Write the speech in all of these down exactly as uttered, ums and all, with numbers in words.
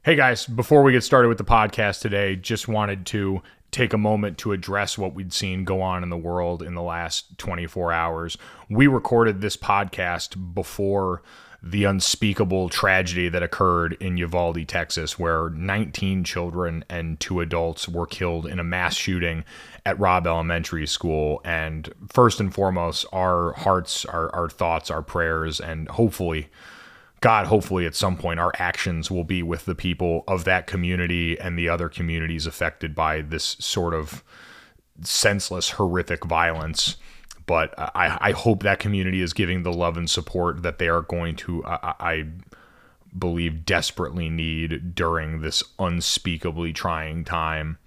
Hey guys, before we get started with the podcast today, just wanted to take a moment to address what we'd seen go on in the world in the last twenty-four hours. We recorded this podcast before the unspeakable tragedy that occurred in Uvalde, Texas, where nineteen children and two adults were killed in a mass shooting at Robb Elementary School. And first and foremost, our hearts, our, our thoughts, our prayers, and hopefully, God, hopefully at some point our actions will be with the people of that community and the other communities affected by this sort of senseless, horrific violence. But I, I hope that community is giving the love and support that they are going to, I, I believe, desperately need during this unspeakably trying time.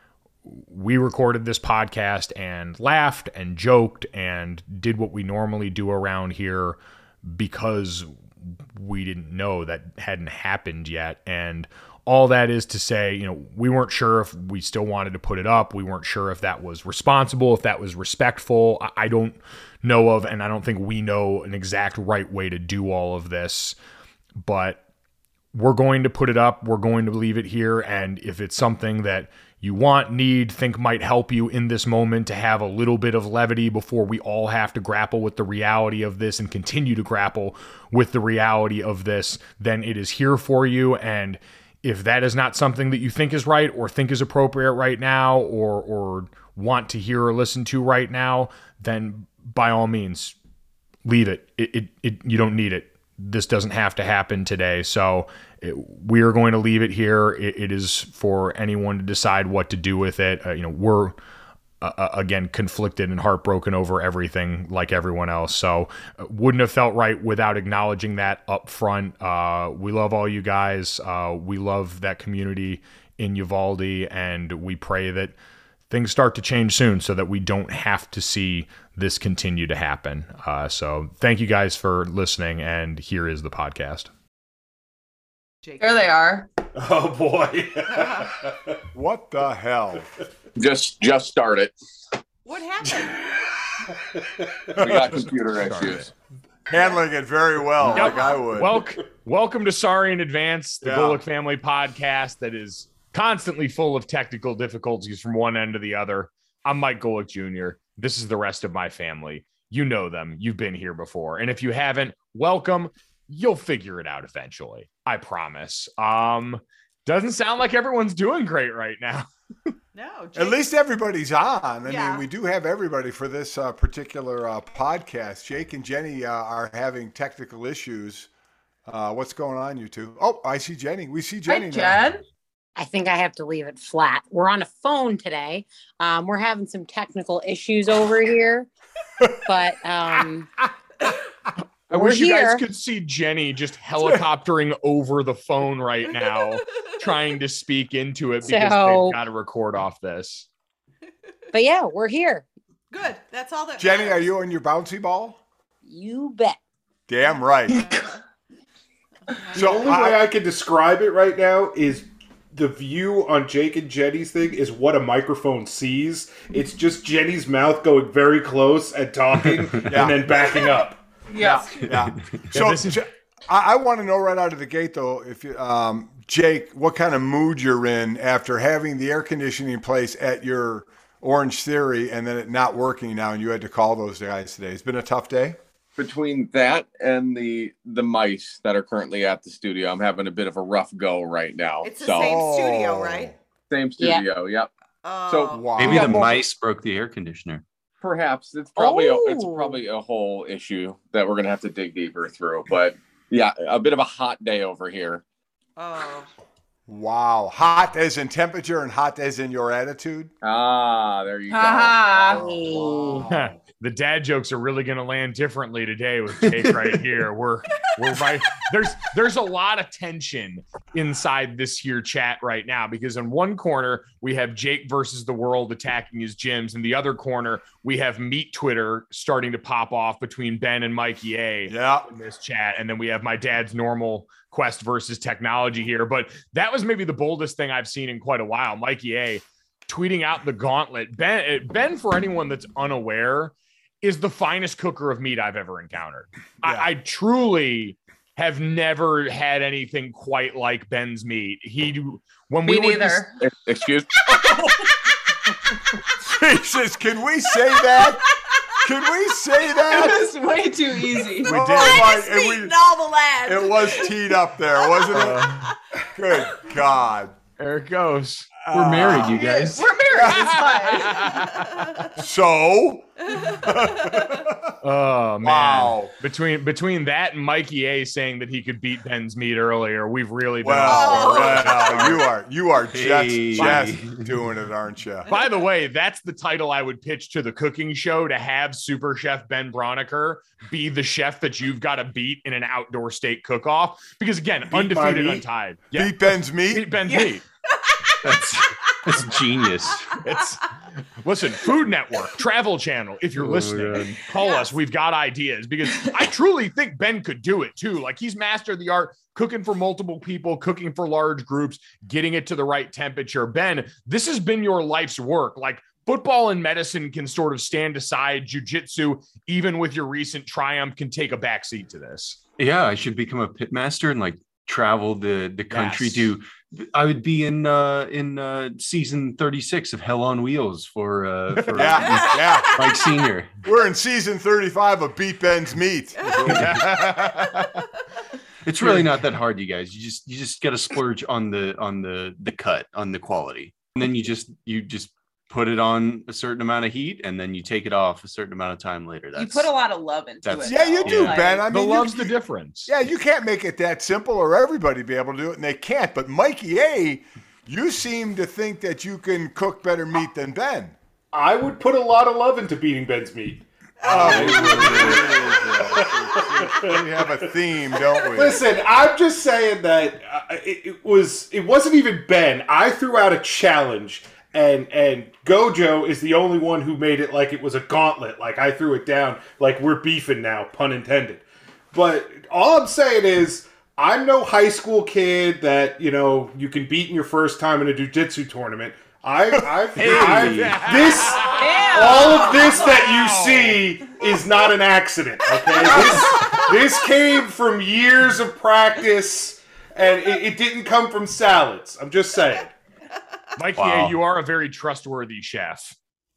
We recorded this podcast and laughed and joked and did what we normally do around here because we didn't know that hadn't happened yet. And all that is to say, you know, we weren't sure if we still wanted to put it up. We weren't sure if that was responsible, if that was respectful. I don't know of, and I don't think we know an exact right way to do all of this, but we're going to put it up. We're going to leave it here. And if it's something that you want, need, think might help you in this moment to have a little bit of levity before we all have to grapple with the reality of this and continue to grapple with the reality of this, then it is here for you. And if that is not something that you think is right or think is appropriate right now or or want to hear or listen to right now, then by all means, leave it. It, it, it you don't need it. This doesn't have to happen today. So it, we are going to leave it here. It, it is for anyone to decide what to do with it. Uh, you know, we're uh, again conflicted and heartbroken over everything like everyone else. So uh, wouldn't have felt right without acknowledging that up front. Uh, we love all you guys. Uh, we love that community in Uvalde, and we pray that things start to change soon so that we don't have to see this continue to happen. Uh, so thank you guys for listening, and here is the podcast. There they are. Oh boy. What the hell? Just just started. What happened? We got computer issues. Handling it very well, Yep. like I would. Welcome, welcome to Sorry in Advance, the Yeah. Golick Family podcast that is constantly full of technical difficulties from one end to the other. I'm Mike Golick Junior This is the rest of my family. You know them. You've been here before. And if you haven't, welcome. You'll figure it out eventually. I promise. Um, doesn't sound like everyone's doing great right now. No. Jake. At least everybody's on. I Yeah. mean, we do have everybody for this uh, particular uh, podcast. Jake and Jenny uh, are having technical issues. Uh, what's going on, you two? Oh, I see Jenny. We see Jenny Hi, now. Jen. I think I have to leave it flat. We're on a phone today. Um, we're having some technical issues over here, but um, I we're wish you here. guys could see Jenny just helicoptering over the phone right now, trying to speak into it because So- they've got to record off this. But yeah, we're here. Good. That's all that Jenny, are matters. you on your bouncy ball? You bet. Damn right. The So only way I can describe it right now is the view on Jake and Jenny's thing is what a microphone sees. It's just Jenny's mouth going very close and talking Yeah. and then backing up. Yes. Yeah. So this is- J- I, I want to know right out of the gate, though, if you, um, Jake, what kind of mood you're in after having the air conditioning in place at your Orange Theory and then it not working now, and you had to call those guys today. It's been a tough day. Between that and the the mice that are currently at the studio, I'm having a bit of a rough go right now. It's the so same studio, Oh. right? same studio, yep. Oh. So- Wow. Maybe Yeah, the well- mice broke the air conditioner. Perhaps it's probably a, it's Oh. probably a whole issue that we're gonna have to dig deeper through. But yeah, a bit of a hot day over here. Oh. Wow. Hot as in temperature and hot as in your attitude. Ah, there you go. Haha. Oh, wow. The dad jokes are really going to land differently today with Jake right here. We're we're right. There's there's a lot of tension inside this here chat right now because in one corner we have Jake versus the world attacking his gyms, in the other corner we have Meat Twitter starting to pop off between Ben and Mikey A. Yeah. In this chat, and then we have my dad's normal Quest versus technology here. But that was maybe the boldest thing I've seen in quite a while. Mikey A tweeting out the gauntlet. Ben, Ben, for anyone that's unaware, is the finest cooker of meat I've ever encountered. Yeah. I, I truly have never had anything quite like Ben's meat. He when Me we were neither. just- Excuse Jesus, can we say that? Can we say that? It was way too easy. We did. my, Just and we- meeting all the lads. it was teed up there, wasn't it? Good God. there it goes. We're married, you guys. We're married. It's fine. So, Oh man! Wow. Between between that and Mikey A saying that he could beat Ben's meat earlier, we've really been. well, off to a really good well, start. you are you are just Hey. just doing it, aren't you? By the way, that's the title I would pitch to the cooking show, to have Super Chef Ben Broniker be the chef that you've got to beat in an outdoor state cook-off. Because again, my undefeated, meat? untied. Yeah, Beat Ben's meat. beat Ben's Yeah. meat. That's that's genius. It's listen, Food Network, Travel Channel. If you're Oh, listening, God. call Yes. us. We've got ideas, because I truly think Ben could do it too. Like, he's mastered the art, cooking for multiple people, cooking for large groups, getting it to the right temperature. Ben, this has been your life's work. Like, football and medicine can sort of stand aside. Jiu-jitsu, even with your recent triumph, can take a backseat to this. Yeah, I should become a pitmaster and like travel the the country Yes. to. I would be in uh in uh season thirty-six of Hell on Wheels for uh for Yeah, yeah. Mike Senior. We're in season thirty-five of Beat Ben's Meat. It's really not that hard, you guys. You just you just got to splurge on the on the the cut, on the quality, and then you just you just put it on a certain amount of heat, and then you take it off a certain amount of time later. You That's put a lot of love into that's- it. Yeah, you though. do, Yeah. Ben. I the mean, you- love's the difference. yeah, you can't make it that simple, or everybody be able to do it, and they can't. But Mikey A, you seem to think that you can cook better meat than Ben. I would put a lot of love into beating Ben's meat. We have a theme, don't we? Listen, I'm just saying that uh, it, it was it wasn't even Ben. I threw out a challenge, and and Gojo is the only one who made it like it was a gauntlet. Like, I threw it down like we're beefing now, pun intended. But all I'm saying is, I'm no high school kid that, you know, you can beat in your first time in a jiu-jitsu tournament. I, I've, I've this all of this that you see is not an accident. Okay, this this came from years of practice, and it, it didn't come from salads. I'm just saying. Mikey, Wow. A, you are a very trustworthy chef.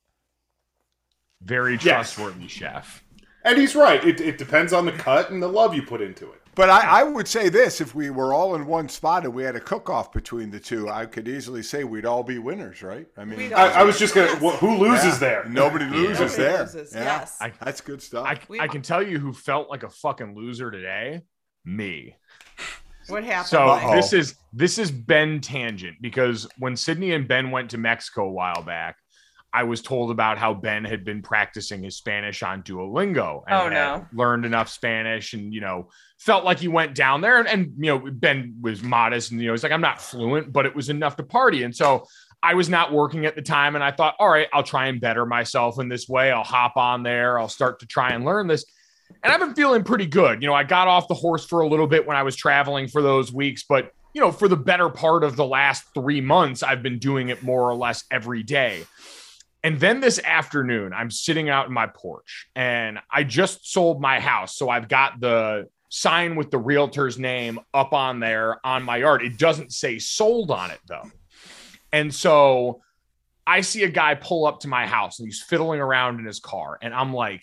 Very Yes. trustworthy chef. And he's right. It, it depends on the cut and the love you put into it. But I, I would say this: if we were all in one spot and we had a cook-off between the two, I could easily say we'd all be winners, right? I mean, We'd I, I was just gonna. wh- Who loses yeah, there? Nobody loses Nobody there. loses, Yeah. yes. I- That's good stuff. I, We- I can tell you who felt like a fucking loser today. Me. What happened? So Mike? Uh-oh. this is this is Ben tangent, because when Sydney and Ben went to Mexico a while back, I was told about how Ben had been practicing his Spanish on Duolingo and Oh, had no. learned enough Spanish, and you know, felt like he went down there, and, and you know, Ben was modest, and you know, he's like, I'm not fluent, but it was enough to party. And so I was not working at the time, and I thought, all right, I'll try and better myself in this way. I'll hop on there. I'll start to try and learn this. And I've been feeling pretty good. You know, I got off the horse for a little bit when I was traveling for those weeks, but you know, for the better part of the last three months, I've been doing it more or less every day. And then this afternoon, I'm sitting out in my porch, and I just sold my house. So I've got the sign with the realtor's name up on there on my yard. It doesn't say sold on it, though. And so I see a guy pull up to my house, and he's fiddling around in his car. And I'm like,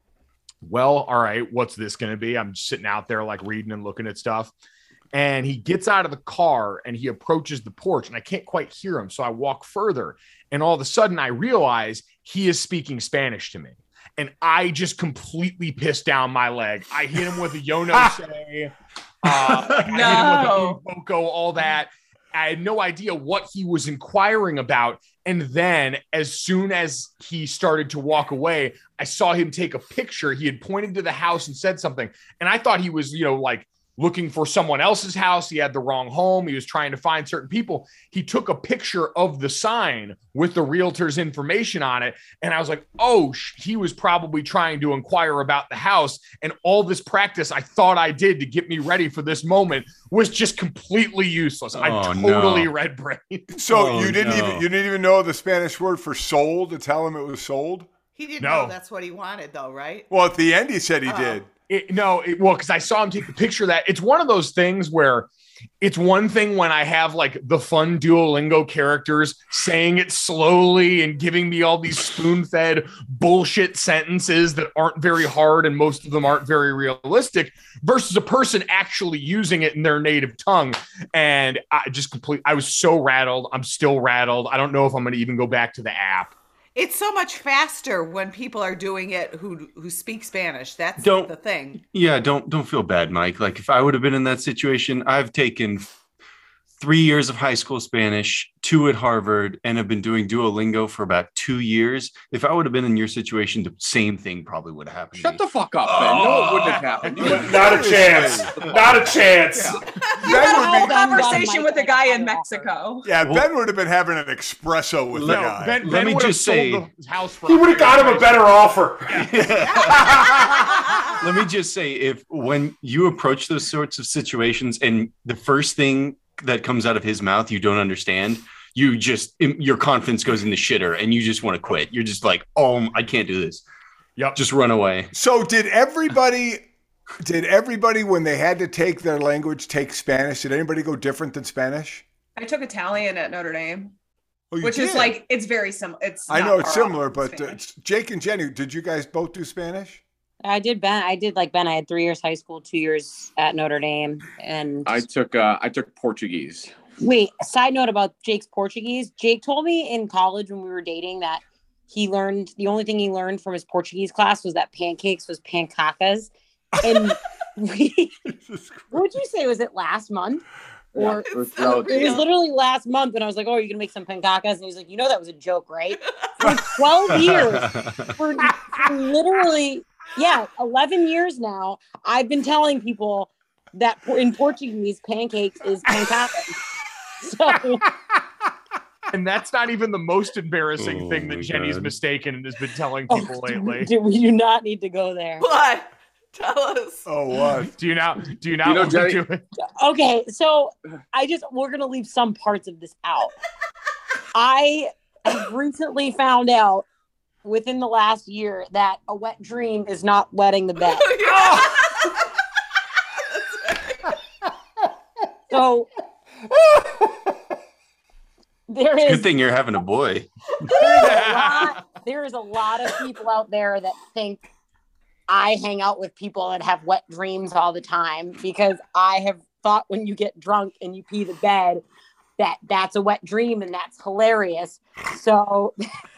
well, all right, what's this going to be? I'm sitting out there like reading and looking at stuff. And he gets out of the car and he approaches the porch, and I can't quite hear him. So I walk further, and all of a sudden I realize he is speaking Spanish to me. And I just completely pissed down my leg. I hit him with a yo no say. Uh, like I hit him No. with a un poco, all that. I had no idea what he was inquiring about. And then as soon as he started to walk away, I saw him take a picture. He had pointed to the house and said something. And I thought he was, you know, like looking for someone else's house. He had the wrong home. He was trying to find certain people. He took a picture of the sign with the realtor's information on it. And I was like, oh, sh- he was probably trying to inquire about the house. And all this practice I thought I did to get me ready for this moment was just completely useless. I Oh, totally no. red brain. So Oh, you didn't no. even you didn't even know the Spanish word for sold to tell him it was sold? He didn't No. know that's what he wanted, though, right? Well, at the end he said he Oh. did. It, no, it, well, because I saw him take the picture of that. It's one of those things where it's one thing when I have like the fun Duolingo characters saying it slowly and giving me all these spoon-fed bullshit sentences that aren't very hard and most of them aren't very realistic versus a person actually using it in their native tongue. And I just complete, I was so rattled. I'm still rattled. I don't know if I'm going to even go back to the app. It's so much faster when people are doing it who who speak Spanish. That's Don't- the thing. Yeah, don't don't feel bad, Mike. Like if I would have been in that situation, I've taken three years of high school Spanish, two at Harvard, and have been doing Duolingo for about two years. If I would have been in your situation, the same thing probably would have happened. Shut to the fuck up, Ben. No, it wouldn't have happened. You wouldn't- Not a chance. Not a chance. You Ben had a would whole be- conversation with a guy in Mexico. Yeah, Well- Ben would have been having an espresso with the No, guy. Ben, Let Ben me would have just say- sold the house for He would have got him a better offer. Let me just say, if when you approach those sorts of situations and the first thing that comes out of his mouth you don't understand, you just your confidence goes in the shitter and you just want to quit. You're just like, oh, I can't do this. Yep. Just run away. So did everybody did everybody when they had to take their language take Spanish? Did anybody go different than Spanish? I took Italian at Notre Dame, Oh, you which is did? like it's very similar. It's I not know it's far off similar, from but uh, Spanish. Jake and Jenny, did you guys both do Spanish? I did Ben. I did like Ben. I had three years high school, two years at Notre Dame, and I took uh, I took Portuguese. wait. Side note about Jake's Portuguese. Jake told me in college when we were dating that he learned the only thing he learned from his Portuguese class was that pancakes was pancacas, and we. What'd you say? Was it last month? Or It was relative. it was literally last month, and I was like, "Oh, you're gonna make some pancacas?" And he was like, "You know that was a joke, right?" For twelve years, for, for literally, yeah, eleven years now, I've been telling people that in Portuguese, pancakes is pancacas. So And that's not even the most embarrassing Oh thing that my Jenny's God. mistaken and has been telling oh, people do- lately. do- we do not need to go there. What? Tell us. Oh, what? Do you now? Do you not You know, want to Jenny- do it? Okay, so I just we're gonna leave some parts of this out. I have recently found out within the last year that a wet dream is not wetting the bed. So there is Good thing you're having a boy. there is a lot there is a lot of people out there that think I hang out with people that have wet dreams all the time because I have thought when you get drunk and you pee the bed that that's a wet dream and that's hilarious. So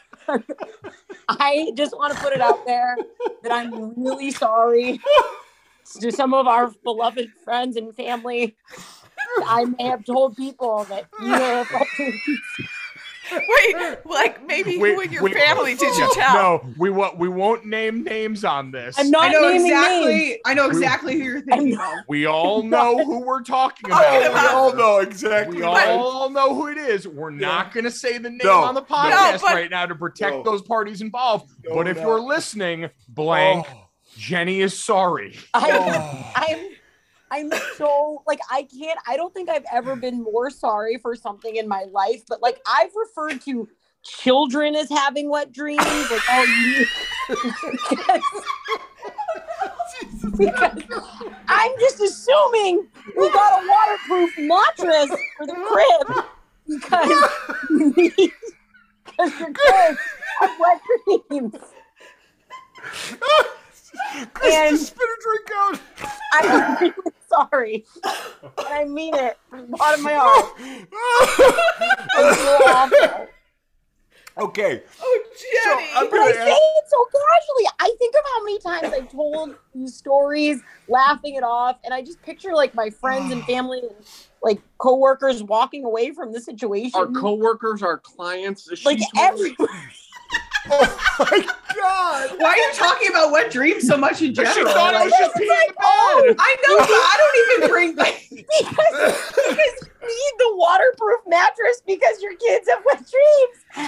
I just want to put it out there that I'm really sorry to some of our beloved friends and family. I may have told people that you know wet dreams. Wait, like maybe Wait, who in your wait. family did you Yeah, tell? No, we won't. We won't name names on this. I'm not I know naming exactly. names. I know exactly who you're thinking of. We all know who we're talking Talking about. about- We all know exactly. We right. all know who it is. We're not going to say the name No, on the no. podcast No, but- right now to protect No. those parties involved. No, but if no. you're listening, blank, Oh. Jenny is sorry. I, Oh. I'm I'm so like I can't I don't think I've ever been more sorry for something in my life, but like I've referred to children as having wet dreams. Like, oh, you because, because I'm just assuming we got a waterproof mattress for the crib because because your kids have wet dreams. And Spit a drink out. I'm really sorry. And I mean it from the bottom of my heart. I feel awful. Okay. Oh, Jenny. I'm But I say it so casually. I think of how many times I've told these stories, laughing it off, and I just picture like my friends and family and like coworkers walking away from the situation. Our coworkers, our clients, like she's- everybody. Oh my God. Why are you talking about wet dreams so much in She general? thought it was Like, just peeing in the oh, bed. I know, but I don't even bring. Like, because, because you need the waterproof mattress because your kids have wet dreams.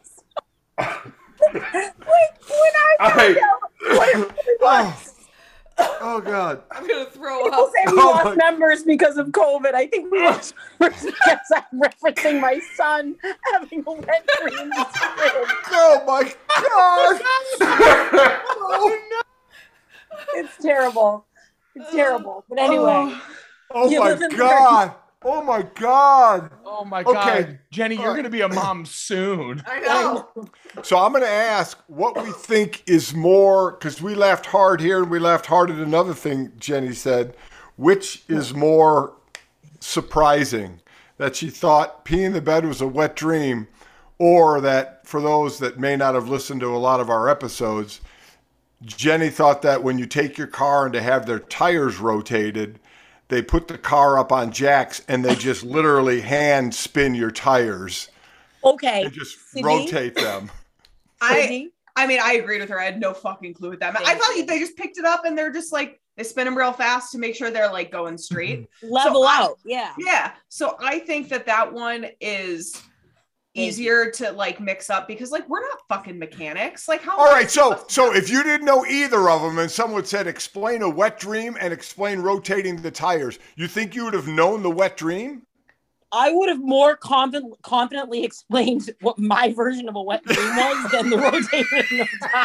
like when I found I- out what it was, Oh God. I'm gonna throw People up. say we Oh lost my- members because of COVID. I think we lost members because I'm referencing my son having a wet dream in his fridge. Oh my God. Oh, It's terrible. It's terrible. But anyway, oh You my live and learn. God. Oh my God. Oh my Okay. God, Jenny, you're All right. going to be a mom soon. I know. So I'm going to ask what we think is more, because we laughed hard here and we laughed hard at another thing Jenny said. Which is more surprising? That she thought peeing in the bed was a wet dream, or that for those that may not have listened to a lot of our episodes, Jenny thought that when you take your car and to have their tires rotated, they put the car up on jacks and they just literally hand spin your tires. okay. They just Sydney? rotate them. I Sydney? I mean, I agreed with her. I had no fucking clue with that. I Thank thought you. they just picked it up and they're just like they spin them real fast to make sure they're like going straight. Level So I- out. Yeah. Yeah. So I think that that one is easier to like mix up because like we're not fucking mechanics. Like how? All right, so so if you didn't know either of them and someone said explain a wet dream and explain rotating the tires, you think you would have known the wet dream? I would have more confident, confidently explained what my version of a wet dream was than the rotating of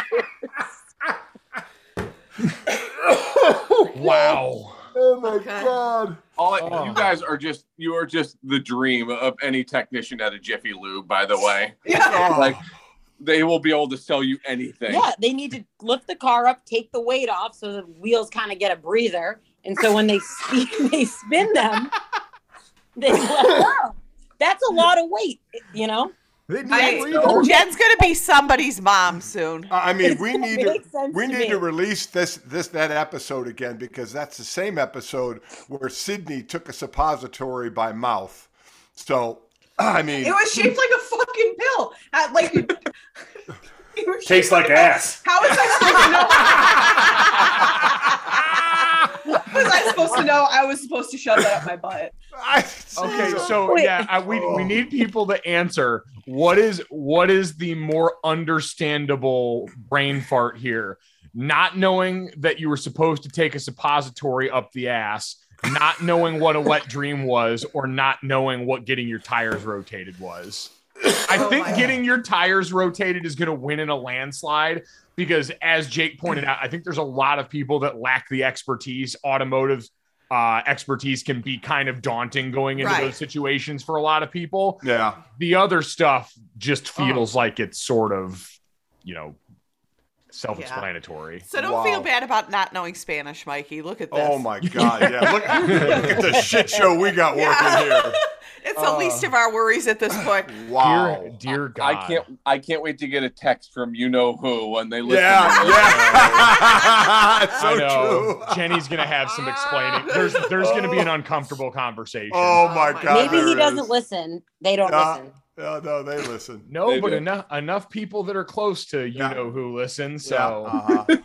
tires. Wow. Oh my Okay. God. All Oh. you guys are just you are just the dream of any technician at a Jiffy Lube, by the way. Yeah. Oh. Like they will be able to sell you anything. Yeah, they need to lift the car up, take the weight off so the wheels kind of get a breather. And so when they spin, they spin them, they level out. That's a lot of weight, you know? They need I- to read them. Jen's gonna be somebody's mom soon. I mean, It's we gonna need to make sense we to need me. to release this this that episode again because that's the same episode where Sydney took a suppository by mouth. So I mean, It was shaped like a fucking pill. Uh, like it was shaped Tastes like a pill. ass. How was I supposed to know? How was I supposed to know I was supposed to shove that up my butt? I, Okay, so Wait. yeah, I, we we need people to answer what is what is the more understandable brain fart here? Not knowing that you were supposed to take a suppository up the ass, not knowing what a wet dream was, or not knowing what getting your tires rotated was. I Oh think my getting your tires rotated is going to win in a landslide because, as Jake pointed out, I think there's a lot of people that lack the expertise. Automotive uh, expertise can be kind of daunting going into Right. those situations for a lot of people. yeah. The other stuff just feels like it's sort of, you know, self-explanatory. So don't Wow. feel bad about not knowing Spanish, Mikey. Look at this. Oh my God! Yeah, look, look at the shit show we got working Yeah. here. It's the least of our worries at this point. Wow. Dear, dear God. I can't I can't wait to get a text from you know who when they listen Yeah, to this. yeah. It's so I know. true. Jenny's gonna have some explaining. There's there's gonna be an uncomfortable conversation. Oh my Oh my God! Maybe there he is. doesn't listen. They don't Yeah. listen. No, no, they listen. No, They but do. enough enough people that are close to you Yeah. know who listen. So Yeah, uh-huh. Pan-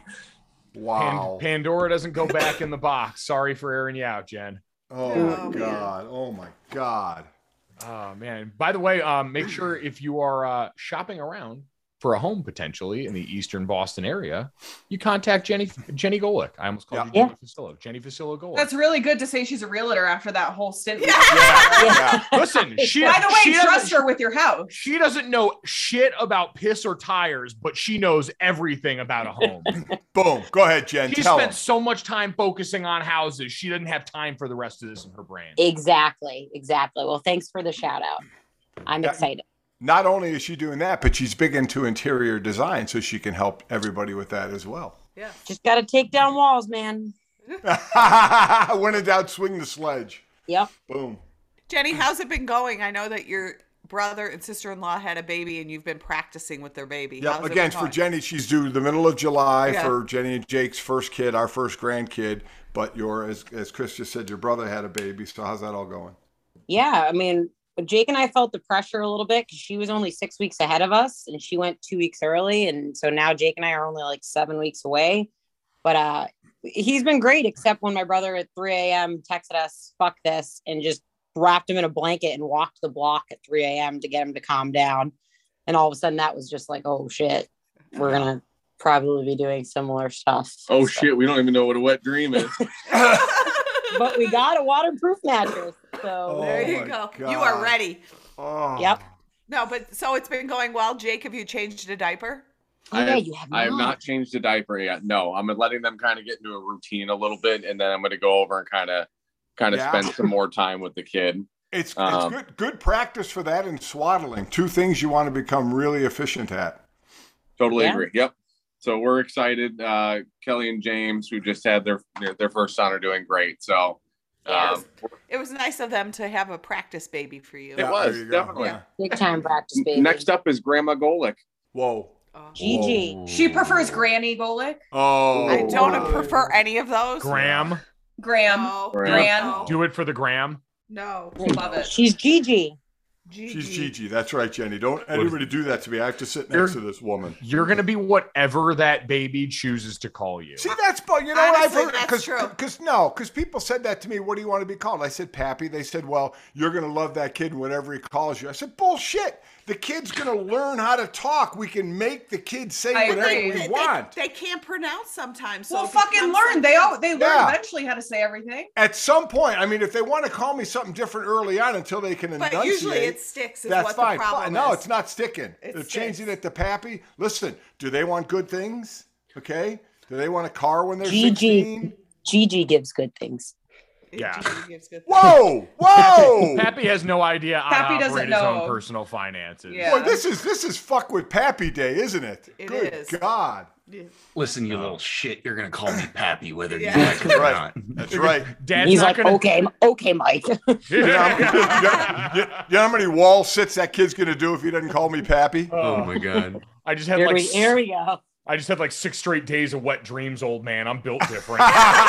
Wow. Pandora doesn't go back in the box. Sorry for airing you out, Jen. Oh Oh, my man. God. Oh my God. Oh man. By the way, um, make sure if you are uh, shopping around for a home potentially in the eastern Boston area, you contact Jenny Jenny Golick. I almost called Yeah. you Jenny Facillo. Jenny Facillo Golick. That's really good to say she's a realtor after that whole stint. Yeah. Listen, she By the way, she trust doesn't- her with your house. She doesn't know shit about piss or tires, but she knows everything about a home. Boom. Go ahead, Jen. She Tell spent them. so much time focusing on houses, she doesn't have time for the rest of this in her brain. Exactly. Exactly. Well, thanks for the shout out. I'm Yeah. excited. Not only is she doing that, but she's big into interior design, so she can help everybody with that as well. Yeah. Just got to take down walls, man. When in doubt, swing the sledge. Yep. Boom. Jenny, how's it been going? I know that your brother and sister-in-law had a baby and you've been practicing with their baby. Yeah. How's it Again, been for going? Jenny, she's due the middle of July Yeah. for Jenny and Jake's first kid, our first grandkid. But your, as, as Chris just said, your brother had a baby. So how's that all going? Yeah. I mean, Jake and I felt the pressure a little bit because she was only six weeks ahead of us and she went two weeks early. And so now Jake and I are only like seven weeks away. But uh, he's been great, except when my brother at three a.m. texted us, fuck this, and just wrapped him in a blanket and walked the block at three a.m. to get him to calm down. And all of a sudden that was just like, oh shit, we're going to probably be doing similar stuff. Oh So- shit, we don't even know what a wet dream is. But we got a waterproof mattress. So Oh, There you my go. God. You are ready. Oh. Yep. No, but so it's been going well. Jake, have you changed a diaper? Oh, I yeah, have- you have I have not. not changed a diaper yet. No, I'm letting them kind of get into a routine a little bit, and then I'm going to go over and kind of kind of Yeah. spend some more time with the kid. It's, Um, it's good good practice for that and swaddling. Two things you want to become really efficient at. Totally Yeah. agree. Yep. So we're excited. Uh, Kelly and James, who just had their their, their first son, are doing great. So Yeah, um, It was nice of them to have a practice baby for you. It was, there you go. definitely. Yeah. Big time practice, baby. next up is Grandma Golick. Whoa. Oh. Gigi. She prefers Granny Golick. Oh. I don't Oh. prefer any of those. Graham, Graham. No. Gran. No. do it for the gram. No. Love it. She's Gigi. She's Gigi. That's right, Jenny. Don't anybody do that to me. I have to sit next You're- to this woman. You're gonna be whatever that baby chooses to call you. See, that's but you know what I've Honestly, heard that's because true. because no, because people said that to me. What do you want to be called? I said Pappy. They said, well, you're gonna love that kid whenever he calls you. I said, bullshit. The kid's gonna learn how to talk. We can make the kid say I whatever agree. we They, want. they can't pronounce sometimes. So Well, it fucking becomes learn. They all they learn Yeah. eventually how to say everything. At some point, I mean, if they want to call me something different early on until they can But enunciate, usually it sticks. Is that's what fine. the problem Fine. No, is. it's not sticking. It They're sticks. changing it to Pappy. Listen, do they want good things? Okay. Do they want a car when they're Gigi. sixteen? Gigi gives good things. Yeah. Gigi gives good- Whoa! Whoa! Pappy has no idea how Pappy to doesn't operate his own know. personal finances. Yeah. Boy, this is this is fuck with Pappy Day, isn't it? It Good is. God. Listen, you little shit. You're gonna call me Pappy, whether Yeah. you like it or Right. not. That's right. Dad's He's not like, gonna. okay, okay, Mike. You know, how- you know- you know how many wall sits that kid's gonna do if he doesn't call me Pappy? Oh my god. I just had Here like we, here we go. I just had like six straight days of wet dreams, old man. I'm built different.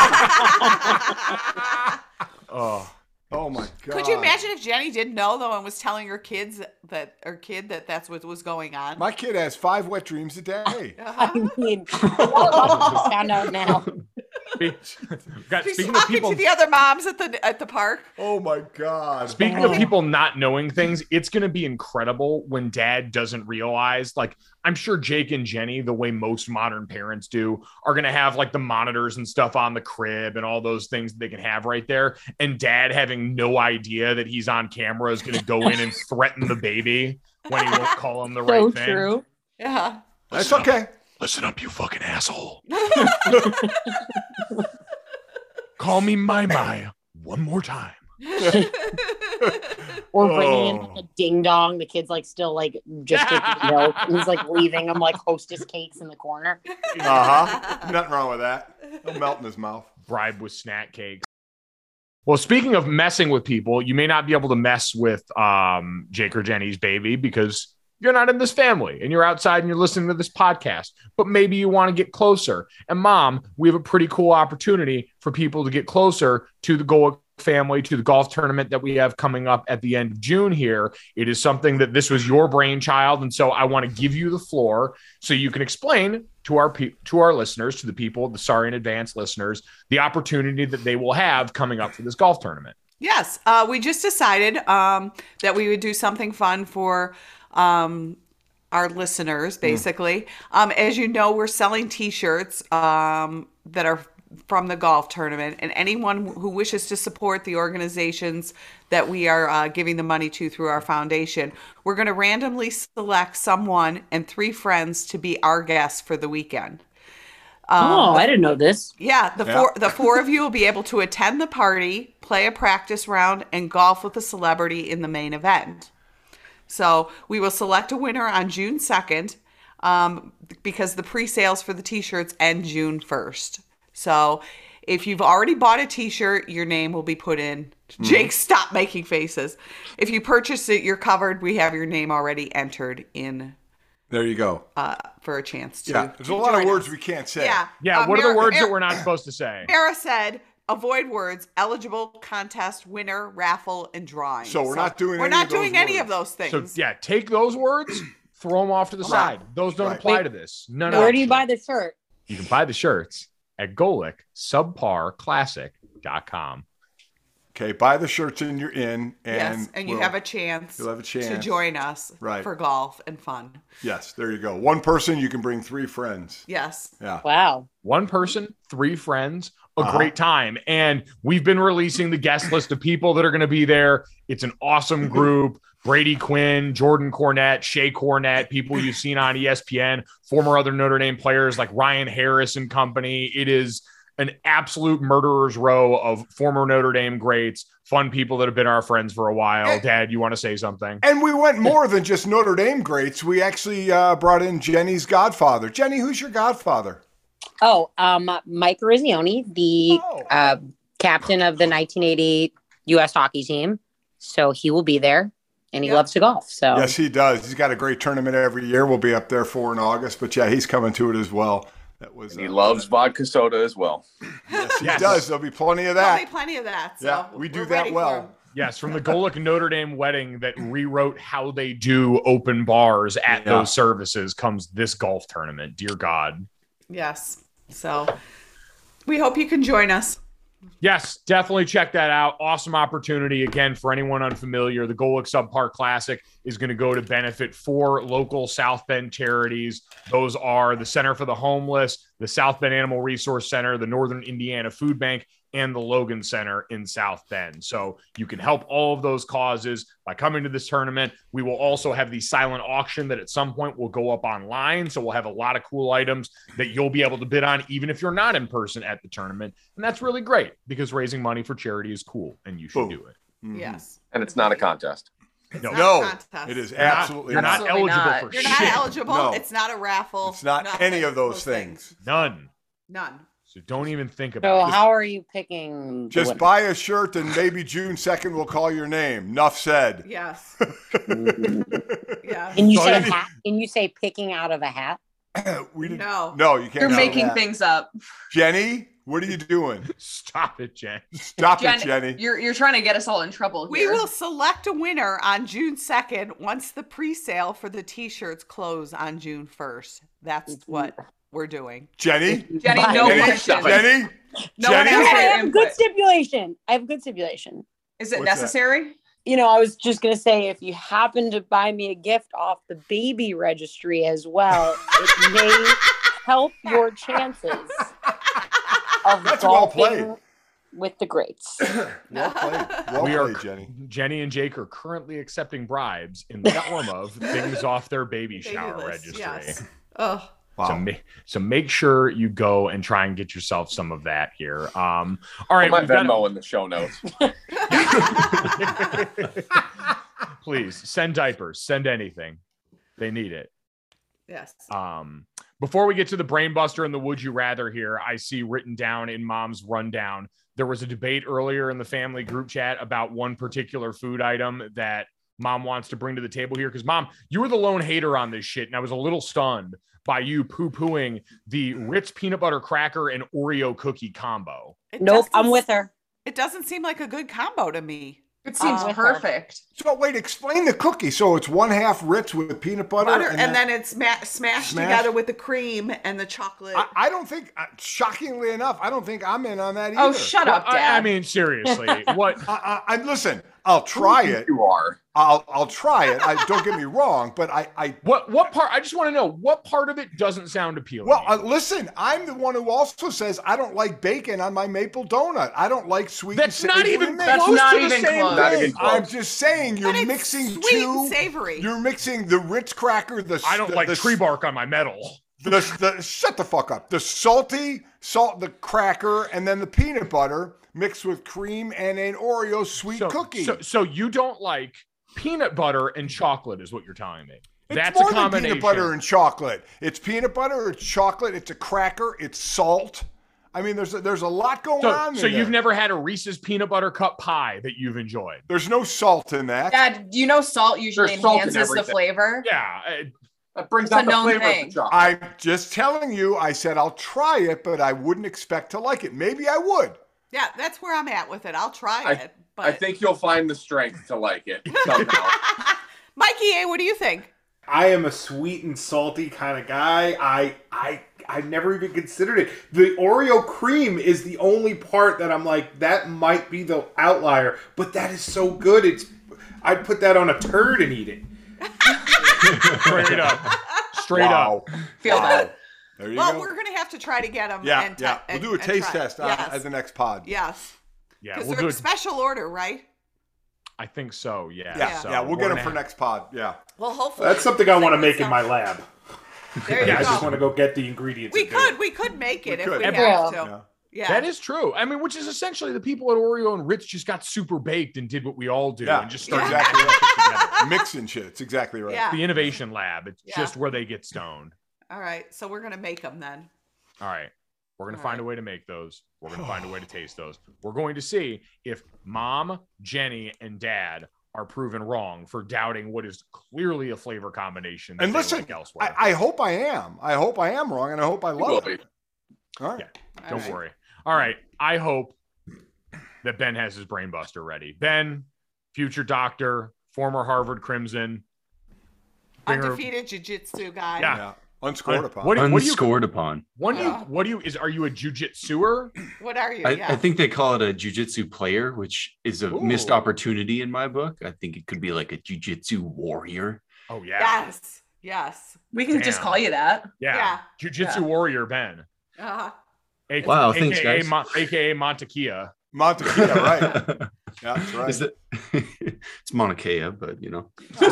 Oh, Oh my God. Could you imagine if Jenny didn't know though and was telling her kids that her kid that that's what was going on? My kid has five wet dreams a day. Uh-huh. I mean, a lot of us found out now. God, She's speaking of talking people, to the other moms at the at the park. Oh my God. speaking of people not knowing things, it's going to be incredible when Dad doesn't realize. Like, I'm sure Jake and Jenny, the way most modern parents do, are going to have like the monitors and stuff on the crib and all those things that they can have right there. And Dad having no idea that he's on camera is going to go in and threaten the baby when he won't call him the So right thing. true. Yeah. That's okay. Listen up, you fucking asshole. Call me my Maya one more time. Or bringing in Oh. like a ding dong. The kid's like still like just taking milk. And he's like leaving him like hostess cakes in the corner. Uh huh. Nothing wrong with that. It'll melt in his mouth. Bribe with snack cakes. Well, speaking of messing with people, you may not be able to mess with um, Jake or Jenny's baby because you're not in this family and you're outside and you're listening to this podcast, but maybe you want to get closer. And Mom, we have a pretty cool opportunity for people to get closer to the Golick family, to the golf tournament that we have coming up at the end of June here. It is something that this was your brainchild. And so I want to give you the floor so you can explain to our pe- to our listeners, to the people, the Sorry in Advance listeners, the opportunity that they will have coming up for this golf tournament. Yes, uh, we just decided um, that we would do something fun for um, our listeners, basically. Um, as you know, we're selling T-shirts um, that are from the golf tournament, and anyone who wishes to support the organizations that we are uh, giving the money to through our foundation, we're going to randomly select someone and three friends to be our guests for the weekend. Oh, I didn't know this. Yeah, the Yeah. four the four of you will be able to attend the party, play a practice round, and golf with a celebrity in the main event. So we will select a winner on June second, um, because the pre-sales for the T-shirts end June first. So if you've already bought a T-shirt, your name will be put in. Jake, stop making faces. If you purchase it, you're covered. We have your name already entered in There you go. uh, for a chance to. Yeah. There's a to lot of join words us. we can't say. Yeah. Yeah, Uh, what are the Mara- words that Mara- we're not supposed to say? Mara said, avoid words, eligible, contest, winner, raffle, and drawing. So we're not doing We're any not of those doing any words. of those things. So yeah, take those words, throw them off to the side. Those don't Right. apply Wait. to this. None No. of Where that do you shit. buy the shirt? You can buy the shirts at Golick Subpar Classic dot com. Okay, buy the shirts and you're in. And yes, and you we'll- have a chance. You'll have a chance to join us Right. for golf and fun. Yes, there you go. One person, you can bring three friends. Yes. Yeah. Wow. One person, three friends, a Uh-huh. great time. And we've been releasing the guest list of people that are going to be there. It's an awesome group. Brady Quinn, Jordan Cornette, Shea Cornette, people you've seen on E S P N, former other Notre Dame players like Ryan Harris and company. It is an absolute murderer's row of former Notre Dame greats, fun people that have been our friends for a while. And- Dad, you want to say something? And we went more than just Notre Dame greats. We actually uh, brought in Jenny's godfather. Jenny, who's your godfather? Oh, um, Mike Risioni, the Oh. uh, captain of the nineteen eighty-eight U S hockey team. So he will be there, and he Yep. loves to golf. So Yes, he does. He's got a great tournament every year. We'll be up there for in August. But yeah, he's coming to it as well. That was. And he uh, loves vodka soda as well. Yes, he Yes. does. There'll be plenty of There'll be that. plenty of that. So Yeah, we do we're that ready for well. 'em. Yes, from the Golick Notre Dame wedding that rewrote how they do open bars at Yeah. those services comes this golf tournament. Dear God. Yes. So we hope you can join us. Yes, definitely check that out. Awesome opportunity. Again, for anyone unfamiliar, the Golick Subpark Classic is going to go to benefit four local South Bend charities. Those are the Center for the Homeless, the South Bend Animal Resource Center, the Northern Indiana Food Bank, and the Logan Center in South Bend. So you can help all of those causes by coming to this tournament. We will also have the silent auction that at some point will go up online. So we'll have a lot of cool items that you'll be able to bid on, even if you're not in person at the tournament. And that's really great because raising money for charity is cool and you should Boom. do it. Mhm. Yes. And it's not a contest. It's No. not No, a contest. it is You're not- absolutely You're not, not. Absolutely eligible not. for You're shit. not eligible. No. It's not a raffle. It's not Nothing. any of those things. None. None. So don't even think So about it. how are you picking? the Just winner? buy a shirt and maybe June second we'll call your name. Nuff said. Yes. Yeah. And you So say any- hat, and you say picking out of a hat. we didn't, No. no, you can't. You're do making that. things up. Jenny, what are you doing? Stop it, Jen. Stop Jen, it, Jenny. You're you're trying to get us all in trouble We here. will select a winner on June second once the pre-sale for the t-shirts close on June first. That's what we're doing. Jenny? Jenny, Bye. no Jenny? questions. Jenny? No one Jenny? asked for I your have a good input. stipulation. I have a good stipulation. Is it What's that? necessary? You know, I was just gonna say, if you happen to buy me a gift off the baby registry as well, it may help your chances of That's well golfing played. with the greats. Well played. Well We are- played, Jenny. Jenny and Jake are currently accepting bribes in the form of things off their baby Baby shower list, registry. yes. Oh, So, Wow. ma- so make sure you go and try and get yourself some of that here. Um, all right, Put my we've got- Venmo in the show notes. please send diapers, send anything. They need it. yes. Um, before we get to the brain buster and the would you rather here, I see written down in Mom's rundown. There was a debate earlier in the family group chat about one particular food item that Mom wants to bring to the table here. Because Mom, you were the lone hater on this shit, and I was a little stunned by you poo-pooing the Ritz peanut butter cracker and Oreo cookie combo. It Nope, doesn't- I'm with her. It doesn't seem like a good combo to me. It seems Uh, perfect. So wait, explain the cookie. So it's one half Ritz with peanut butter, Butter, and, and, then, then it's ma- smashed Smashed? together with the cream and the chocolate. I, I don't think, uh, shockingly enough, I don't think I'm in on that either. Oh, shut up, I, Dad. I mean, seriously, what? I, I, I listen. I'll try it. You are. I'll I'll try it. I don't get me wrong, but I I What what part? I just want to know what part of it doesn't sound appealing. well uh, listen. I'm the one who also says I don't like bacon on my maple donut. I don't like sweet. That's and not savory even mix. That's close not to the even same close. Not thing. even close. I'm just saying you're But it's mixing sweet two. and savory. You're mixing the Ritz cracker. The I don't the, like the, tree bark on my metal. The, the shut the fuck up. The salty salt, the cracker, and then the peanut butter mixed with cream and an Oreo sweet So, cookie. so, so you don't like peanut butter and chocolate, is what you're telling me? It's That's more a than combination. peanut butter and chocolate. It's peanut butter, it's chocolate, it's a cracker, it's salt. I mean, there's a, there's a lot going so, on. so in you've there. never had a Reese's peanut butter cup pie that you've enjoyed? There's no salt in that. Dad, do you know salt usually There's salt in enhances the everything. flavor? Yeah. uh, That brings It's a out the known flavor thing. of the chocolate. I'm just telling you. I said I'll try it, but I wouldn't expect to like it. Maybe I would. yeah, that's where I'm at with it. I'll try I- it. But I think you'll find the strength to like it somehow. Mikey A, what do you think? I am a sweet and salty kind of guy. I I I never even considered it. The Oreo cream is the only part that I'm like, that might be the outlier, but that is so good. It's I'd put that on a turd and eat it. Straight up. Straight Wow. up. Feel Wow. that. There you Well, go. we're gonna have to try to get them. yeah, and t- yeah. and, We'll do a and taste try. test on, Yes. at the next pod. Yes, Yeah, because we'll they're do a it. special order, right? I think so. Yeah. Yeah, So yeah. We'll we're get them gonna for have- next pod. Yeah. Well, hopefully That's something I want to make in my lab. There you Yeah, I go. just want to go get the ingredients. We and do could, it. we could make it We if could. we Yeah. have to. Yeah. Yeah, That is true. I mean, which is essentially the people at Oreo and Ritz just got super baked and did what we all do Yeah, and just started exactly mixing shit together. Mixing shit. It's exactly right. Yeah. The innovation lab. It's Yeah. just where they get stoned. All right, so we're gonna make them then. All right. We're going to All find right. a way to make those. We're going to find a way to taste those. We're going to see if Mom, Jenny, and Dad are proven wrong for doubting what is clearly a flavor combination that And they listen, like elsewhere. I, I hope I am. I hope I am wrong, and I hope I You will love be. it. All right. Yeah. All Don't right. worry. All right. I hope that Ben has his brain buster ready. Ben, future doctor, former Harvard Crimson. Bringer- Undefeated jiu-jitsu guy. Yeah. Yeah. Unscored upon. What do, what do you Unscored upon. what do you Yeah. what do you is are you a jujitsuer? What are you? I, yeah. I think they call it a jujitsu player, which is a missed Ooh. opportunity in my book. I think it could be like a jujitsu warrior. Oh yeah. Yes. Yes. We can just Damn. call you that. Yeah. Yeah. Jiu-jitsu Yeah. warrior Ben. Uh-huh. A- Wow, A K A thanks, guys. Mon- A K A Montekia. Montequilla, right? Yeah, that's right. Is that, it's Mauna Kea, but you know.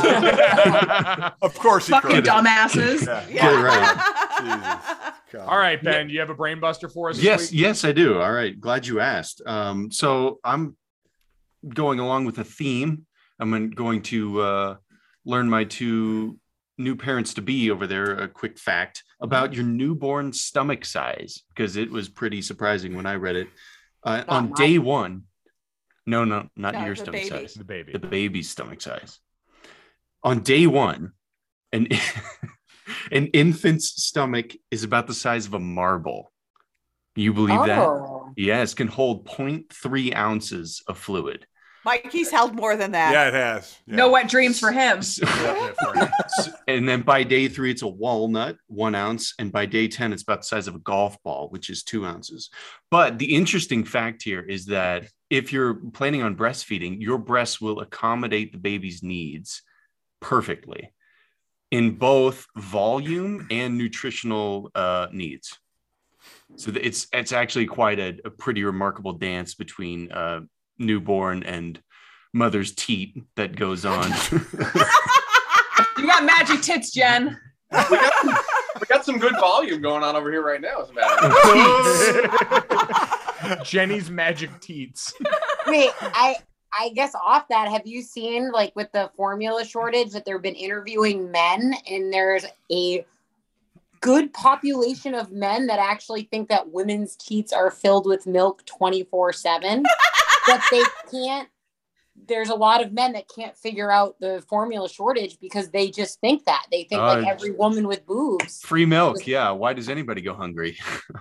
Of course he Fucking could. dumbasses. Yeah. Get right. Jesus. God. All right, Ben, you have a brain buster for us? this Yes, week? yes, I do. All right. Glad you asked. Um, so I'm going along with a theme. I'm going to uh, learn my two new parents to be over there a quick fact about your newborn stomach size, because it was pretty surprising when I read it. Uh, on my- day one, no, no, not No, your the stomach baby. size, The baby. the baby's stomach size. On day one, an, an infant's stomach is about the size of a marble. You believe that? Oh. Yes, can hold zero point three ounces of fluid. Mikey's held more than that. Yeah, it has. Yeah. No wet dreams for him. So- Yeah, for him. and then by day three, it's a walnut, one ounce. And by day ten, it's about the size of a golf ball, which is two ounces. But the interesting fact here is that if you're planning on breastfeeding, your breasts will accommodate the baby's needs perfectly in both volume and nutritional uh, needs. So th- it's it's actually quite a, a pretty remarkable dance between uh, newborn and mother's teat that goes on. You got magic tits, Jen. We got, we got some good volume going on over here right now, as a matter of fact. Jenny's magic teats. Wait, I I guess off that, have you seen like with the formula shortage that they've been interviewing men, and there's a good population of men that actually think that women's teats are filled with milk twenty-four seven, but they can't. There's a lot of men that can't figure out the formula shortage because they just think that. They think like Uh, every woman with boobs. Free milk. Yeah. Why does anybody go hungry?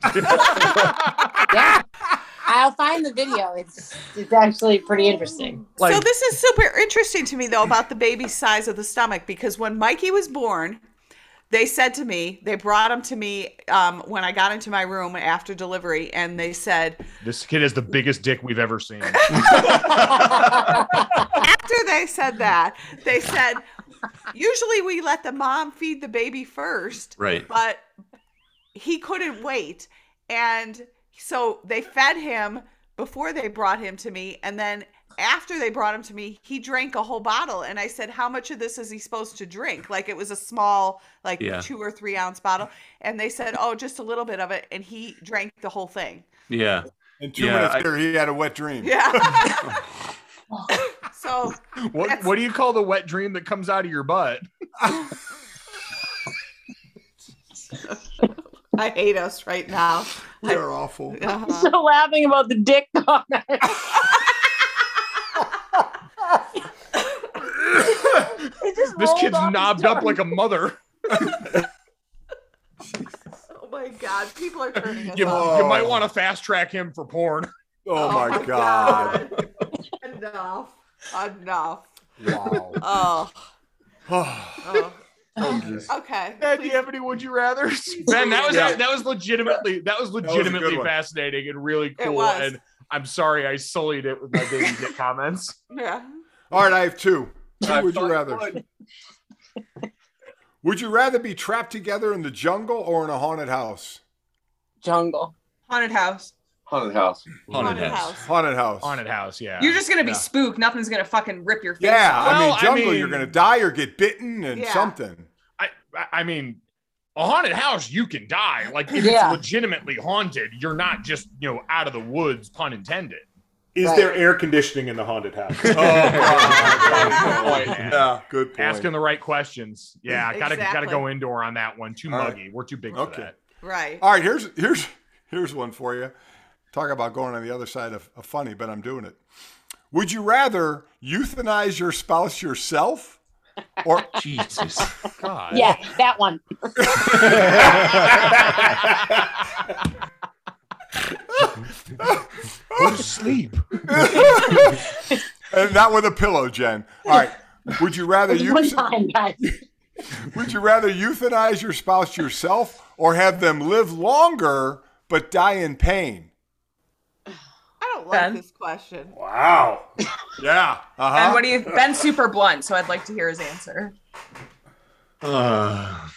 Yeah. I'll find the video. It's it's actually pretty interesting. so Like- this is super interesting to me though about the baby's size of the stomach, because when Mikey was born, they said to me, they brought him to me um, when I got into my room after delivery, and they said, This kid is the biggest dick we've ever seen. after they said that, they said, usually we let the mom feed the baby first, Right. but he couldn't wait. And so they fed him before they brought him to me. And then after they brought him to me, he drank a whole bottle. And I said, how much of this is he supposed to drink? Like it was a small, like Yeah. two or three ounce bottle. And they said, oh, just a little bit of it. And he drank the whole thing. Yeah. And two Yeah, minutes I- later, he had a wet dream. Yeah. So What That's- what do you call the wet dream that comes out of your butt? I hate us right now. They're awful. Uh-huh. So laughing about the dick comment. It just This rolled kid's off his knobbed up tongue. like a mother. Oh my God. People are turning us You, off. you might want to fast track him for porn. Oh, my God. Enough. Enough. Wow. Oh. Oh. Okay. Ben, do you have any would you rather? Ben, that was Yeah. that was legitimately that was was a legitimately good one. fascinating and really It cool. was. And I'm sorry I sullied it with my baby dick comments. Yeah. All right, I have two. Two I would you thought rather? would. Would you rather be trapped together in the jungle or in a haunted house? Jungle. Haunted house. Haunted house. Haunted Haunted house. house. Haunted house. Haunted house, yeah. You're just gonna be Yeah. spooked. Nothing's gonna fucking rip your face Yeah, off. I mean, Well, I jungle, mean- you're going to die or get bitten and Yeah. something. I I- I mean, a haunted house, you can die. Like if Yeah. it's legitimately haunted, you're not just you know out of the woods, pun intended. Is Right. there air conditioning in the haunted house? Oh, Oh, yeah, good point. Asking the right questions. Yeah, gotta gotta Exactly. go indoor on that one. Too All right. muggy. We're too big Okay. for that. Right. All right, here's here's here's one for you. Talk about going on the other side of, of funny, but I'm doing it. Would you rather euthanize your spouse yourself, or Jesus. God. Yeah, that one. Go to sleep. and not with a pillow, Jen? All right. Would you rather One euth- time, guys. Would you rather euthanize your spouse yourself, or have them live longer but die in pain? I don't like Ben? this question. Wow. Yeah. Uh Ben, huh. what do you? Ben's super blunt, so I'd like to hear his answer. Uh,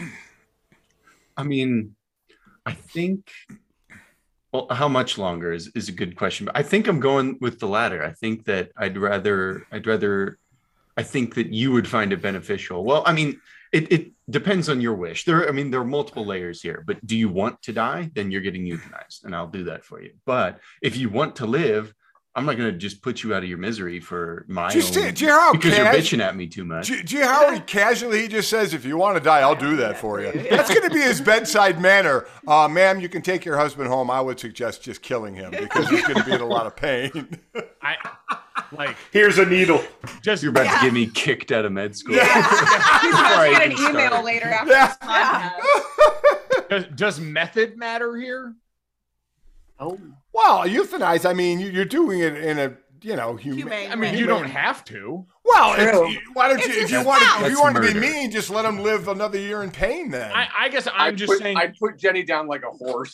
I mean, I think. Well, how much longer is, is a good question. But I think I'm going with the latter. I think that I'd rather. I'd rather. I think that you would find it beneficial. Well, I mean, it, it depends on your wish. There, I mean, there are multiple layers here. But do you want to die? Then you're getting euthanized, and I'll do that for you. But if you want to live, I'm not going to just put you out of your misery for my Just own, do you hear how because you're cash- bitching at me too much. Do, do you how he casually he just says, "If you want to die, I'll do that for you." That's going to be his bedside manner. Uh, ma'am, you can take your husband home. I would suggest just killing him because he's going to be in a lot of pain. I like Here's a needle. just You're about to get me kicked out of med school. He's about Before I to get an even email started. later after Yeah. this podcast. does, does method matter here? Oh. Well, euthanize. I mean, you- you're doing it in a you know hum- Humane. I mean, you don't have to. Well, True. it's, why don't you? It's If his you want to, if That's you want to be murder. mean, just let him live another year in pain. Then I, I guess I'm I'd just put, saying. I'd put Jenny down like a horse.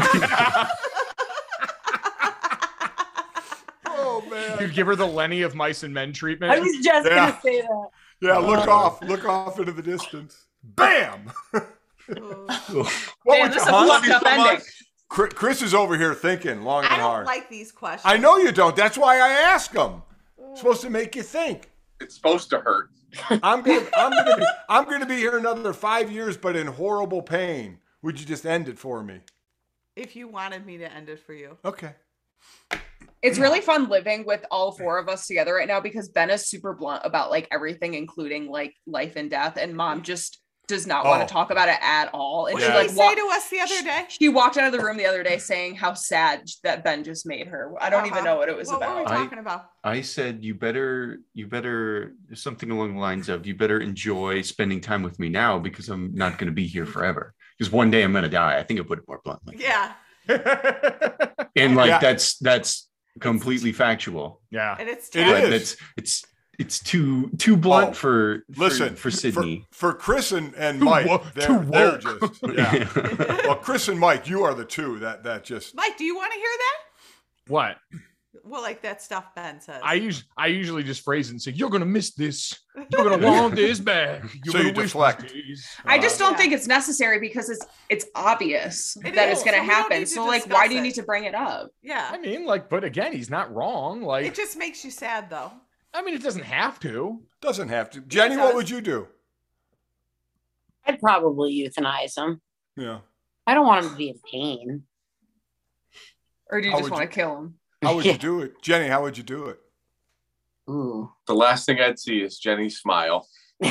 oh man, You'd give her the Lenny of mice and men treatment. I was just Yeah. gonna say that. yeah. Look off, look off into the distance. Bam. Oh. What Man, would this you, is a huh? fucked up ending. Chris Chris is over here thinking long and I don't hard. like these questions. I know you don't. That's why I ask them. It's supposed to make you think. It's supposed to hurt. I'm gonna, I'm gonna, be, I'm gonna be here another five years, but in horrible pain. Would you just end it for me? If you wanted me to end it for you. Okay. It's really fun living with all four of us together right now because Ben is super blunt about like everything, including like life and death, and Mom just does not want Oh. to talk about it at all. And What she did Yeah. he like say wa- to us the other day? she walked out of the room the other day saying how sad that Ben just made her. I don't even Uh-huh. know what it was What were we about. I- talking about? I said you better you better something along the lines of you better enjoy spending time with me now because I'm not going to be here forever. Because one day I'm going to die. I think I put it more bluntly. Yeah. And like Yeah. that's that's completely factual. Yeah. And it's It terrible. But is. that's it's it's too too blunt Oh, for, for Listen, for Sydney. For, for Chris and, and Too Mike, wo- they're, too they're woke. just yeah. Well, Chris and Mike, you are the two that that just. Mike, do you want to hear that? What? Well, like that stuff Ben says. I use I usually just phrase it and say, "You're gonna miss this. You're gonna want this back. You're So gonna you wish deflect. these days." I just don't Yeah. think it's necessary because it's it's obvious It that is, it's going so to we don't happen. need to So like, discuss why do you it. need to bring it up? yeah. I mean, like, but again, he's not wrong. Like, It just makes you sad though. I mean, it doesn't have to. Doesn't have to. Jenny, It what does. would you do? I'd probably euthanize him. Yeah. I don't want him to be in pain. Or do you How just would want you- to kill him? How would you do it, Jenny? How would you do it? Ooh. The last thing I'd see is Jenny's smile.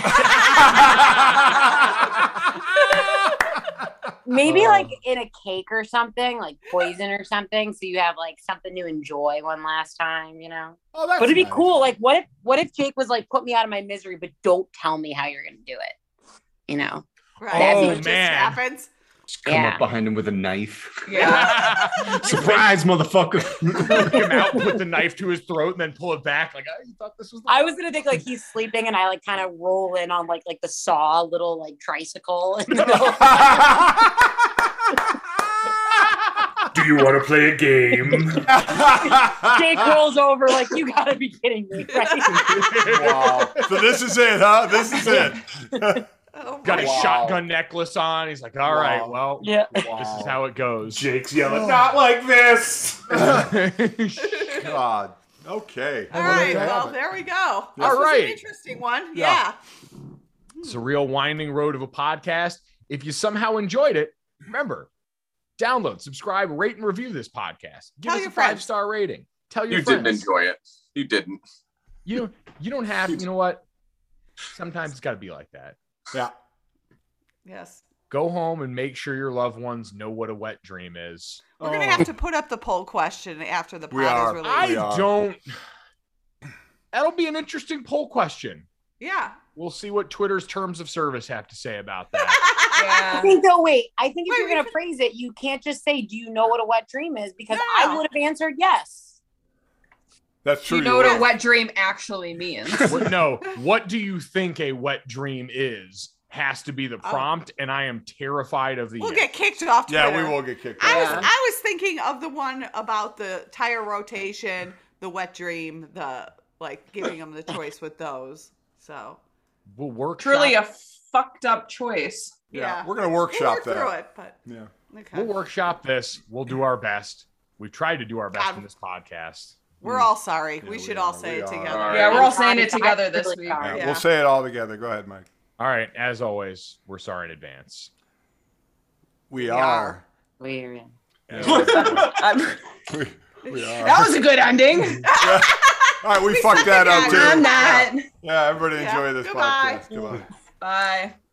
Maybe Oh. like in a cake or something, like poison or something, so you have like something to enjoy one last time, you know. Oh, that's But it'd be nice. cool. Like, what if what if Jake was like, put me out of my misery, but don't tell me how you're gonna do it, you know? Right. Oh, So it just man. happens. Just come Yeah. up behind him with a knife. Yeah. Surprise, motherfucker. Knock him out, put the knife to his throat, and then pull it back. Like, oh, you thought this was. The- I was gonna think like he's sleeping, and I like kind of roll in on like like the Saw little like tricycle in the middle. Do you want to play a game? Jake rolls over like, you gotta be kidding me, right? Wow. So this is it, huh? This is it. Oh Got my a Wow. shotgun necklace on. He's like, all right, Wow. well, Yeah. this is how it goes. Jake's yelling, "Not like this!" God. Okay. All right, well, there we go. This All was right. an interesting one. Yeah. Yeah. It's a real winding road of a podcast. If you somehow enjoyed it, remember, download, subscribe, rate, and review this podcast. Give Tell us your a friends. five-star rating. Tell your You friends. didn't enjoy it. You didn't. You don't, you don't have, you know what? Sometimes it's got to be like that. Yeah. Yes. Go home and make sure your loved ones know what a wet dream is. We're gonna have to put up the poll question after the We pod are. is released. I We are. don't. That'll be an interesting poll question. Yeah. We'll see what Twitter's terms of service have to say about that. I Yeah. think though, wait, I think if Wait, you're we gonna could- phrase it, you can't just say, do you know what a wet dream is? Because No. I would have answered yes. That's Do true. you know what will. a wet dream actually means? What- no, what do you think a wet dream is? Has to be the prompt, and I am terrified of the. We'll end. get kicked off Twitter. Yeah, we will get kicked I out. was I was thinking of the one about the tire rotation, the wet dream, the like giving them the choice with those. So We'll work. Truly a fucked up choice. Yeah. yeah, We're gonna we'll workshop work that. through it, but Yeah. okay. We'll workshop this. We'll do our best. We've tried to do our best God. in this podcast. We're all sorry. Yeah, we we should are, all say we it are. together. All Yeah, right. we're all saying it I'm together this really week. sorry. Yeah, Yeah. We'll say it all together. Go ahead, Mike. All right. As always, we're sorry in advance. We, We are. are. Weird. I'm- We, we are. that was a good ending. All right, we, We fucked suck that at up that. too. I'm not. Yeah, everybody Yeah. enjoy this Goodbye. podcast. Goodbye. Bye.